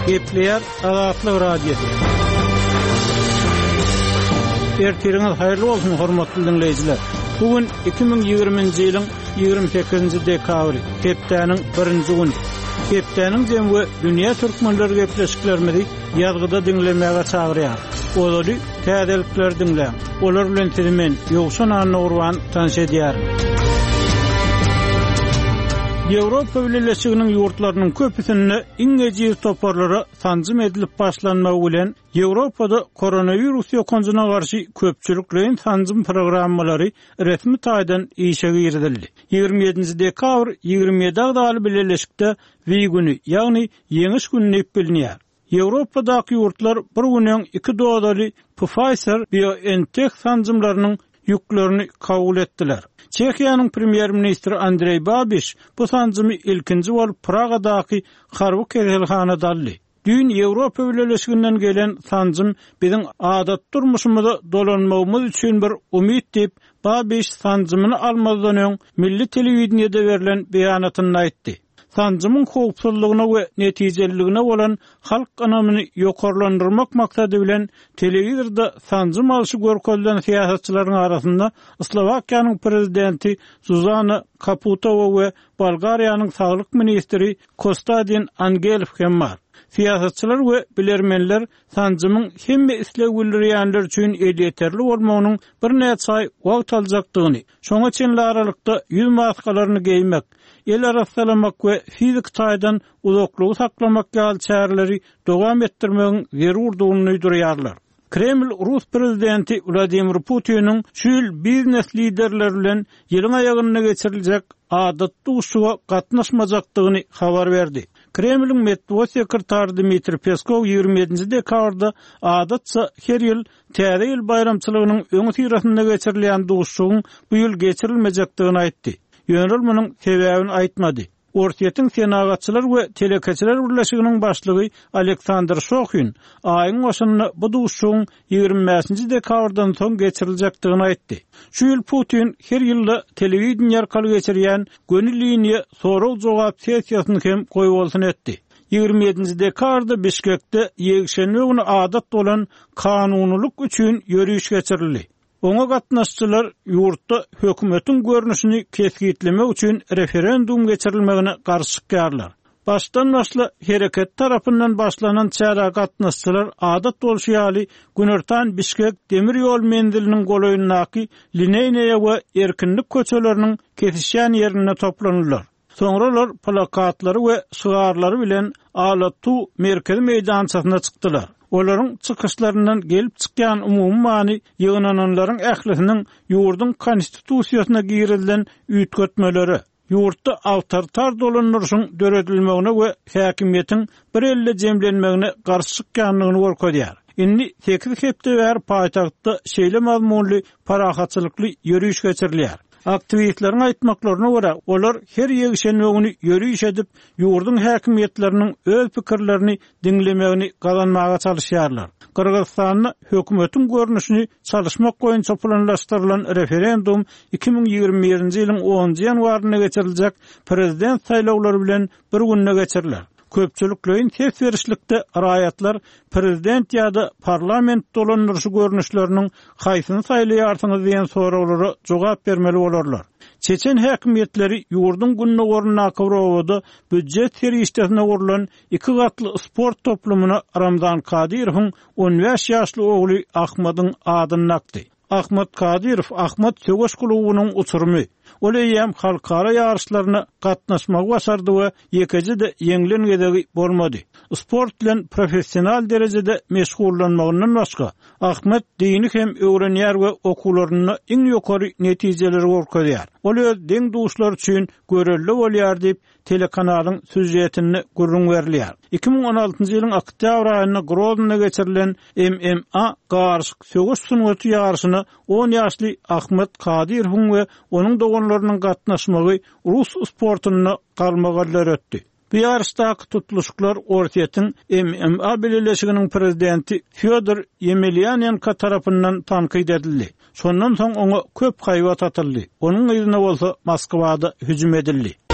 Gepleyer Azatlyk radiosu. Ertiriňiz hayrly bolsun hormatly dinleýijiler. Bugün 2020-nji ýylyň 28-nji dekabry, hepdeniň 1-nji güni. Hepdeniň jemgy dünýä türkmenleri gepleşiklerimizi ýazgyda dinlemäge çagyrýar. Olary täzelikler dinleýän. Olar bilen men ýogşan anna urwan tanış edýär. Ýewropa Birleşiginiň ýurtlarynyň köpüsinde iňeji toparlara tanzym edilip başlanmagy bilen Ýewropada koronavirus ýokunjyna garşy köpçüliklerin tanzym programmalary resmi taýdan işe girildi. 27 dekabr 27 agdaly Birleşikde we güni, ýagny ýeňiş gününi bilinýär. Ýewropadaky ýurtlar bir günden 2 dozaly Pfizer-BioNTech tanzymlarynyň ýüklerini kabul etdiler. Çekiýanyň premier ministri Andrej Babiš bu tanzymy ilkinji bolup Pragadaky Harwuk keselhanada aldy. Dün Ýewropa Birleşiginden gelen tanzym biziň adat durmuşymyza dolanmagymyz üçin bir umyt diýip Babiš tanzymyny almadan öň milli telewizionyada berilen beýanatyny aýtdy. Tanzymyň howpsuzlygyna we netijeligine bolan halk anamyny ýokarlandyrmak maksady bilen telewizorda tanzym alyşy görkezlen siýasatçylaryň arasynda Slovakiýanyň prezidenti Zuzana Kaputova we Bolgariýanyň saglyk ministri Kostadin Angelov hem bar. Siýasatçylar we bilermenler tanzymyň hemme islegillerýänler üçin ýeterli bolmagynyň bir näçe aý wagt aljakdygyny, şoňa çenli aralykda ýüz maskalaryny giymek, el arasalamak we fizik taýdan uzaklygy saklamak ýaly çäreleri dowam etdirmegiň zerurdygyny ýurýarlar. Kreml Rus prezidenti Vladimir Putin'in şu ýyl biznes liderleri bilen ýylyň aýagyna geçiriljek adatly uçuşa gatnaşmajakdygyny habar berdi. Kremlin Medvedev sekretary Dmitri Peskov 27 dekabrda adatça her ýyl täze ýyl bayramçylygynyň öňü tirasynda geçirilýän uçuşyň bu ýyl geçirilmejekdigini aýtdy. Ýönerilmeniň sebäbini aýtmady. Ortiýetiň senagatçylar we telekeçiler birleşiginiň başlygy Aleksandr Shokhin aýyň başynda bu duşuň 25-nji dekabrdan soň geçiriljakdygyny aýtdy. Şu ýyl Putin her ýylda telewizyon arkaly geçirýän gönüllüýini soraw jogap sessiýasyny hem goýup bolsun etdi. 27 dekabrda Bişkekde ýegşenme güni adat bolan kanunylyk üçin ýörüş geçirildi. Oňa gatnaşçylar ýurtda hökümetiň görnüşini kesgitlemek üçin referendum geçirilmegine garşy çykýarlar. Başdan başla hereket tarapyndan başlanan çara gatnaşçylar adat bolşýaly günertan Bişkek demir ýol mendiliniň golaýyndaky lineýa we erkinlik köçeleriniň kesişýän ýerine toplanýarlar. Soňralar plakatlary we şygarlary bilen Alatu merkezi meýdançasyna çykdylar. Olaryň çykyşlaryndan gelip çykýan umumy many ýygnananlaryň ählisiniň ýurdun konstitusiýasyna girilden üýtgetmeleri, ýurtda awtoritar dolanýaryň döredilmegine we häkimiýetiň bir elle jemlenmegine garşy çykýanlygyny görkezýär. Indi 8 hepdeber paýtagtda şeýle mazmunly parahatçylykly ýörüş geçirilýär. Aktivistleriň aýtmaklaryna görä, olar her ýegşenme güni ýörüş edip ýurdun häkimiýetleriniň öz pikirlerini dinlemegini gazanmaga çalışýarlar. Kyrgyzstanyň hökümetiň görnüşini çalışmak goýunça planlaşdyrylan referendum 2021-nji ýylyň 10-njy ýanwaryna geçiriljek prezident saýlawlary bilen bir günne geçirilir. Köpçüliklerin ses verişlikde raýatlar prezident ýa-da parlament dolanýaryşy görnüşleriniň haýsyny saýlaýarsyňyz diýen sorawlara jogap bermeli bolarlar. Çeçen häkimiýetleri ýurdun günne goruna kawrawada büdjet serişdesine gurulan 2 gatly sport toplumuna Ramzan Kadyrowyň 15 ýaşly ogly Ahmadyň adyny nakdy. Ahmat Kadirov Ahmat Sögeş klubunyň uçurmy. Oleýem halkara ýarışlaryna gatnaşmagy başardy we ýekeci de ýeňlengedigi bolmady. Sport bilen professional derejede meşgullanmagyndan başga Ahmet diýini hem öwrenýär we okularyny iň ýokary netijeleri görkezýär. Ol öz deň duşlar üçin görelli bolýar diýip telekanalyň süjetini gurrun berilýär. 2016-njy ýylyň oktyabr aýyna Groznyna geçirilen MMA garşyk sögeş sungaty ýarşyny 10 ýaşly Ahmet Kadirow we onuň doganlarynyň gatnaşmagy Rus sportuny galmagallar ötdi. Bu ýarşdaky tutuluşlar ortiýetiň MMA Birleşiginiň prezidenti Fyodor Yemelyanenko tarapyndan tanqid edildi. Şondan soň oňa köp haýwat atyldy. Onuň ýerine bolsa Moskwada hüjüm edildi.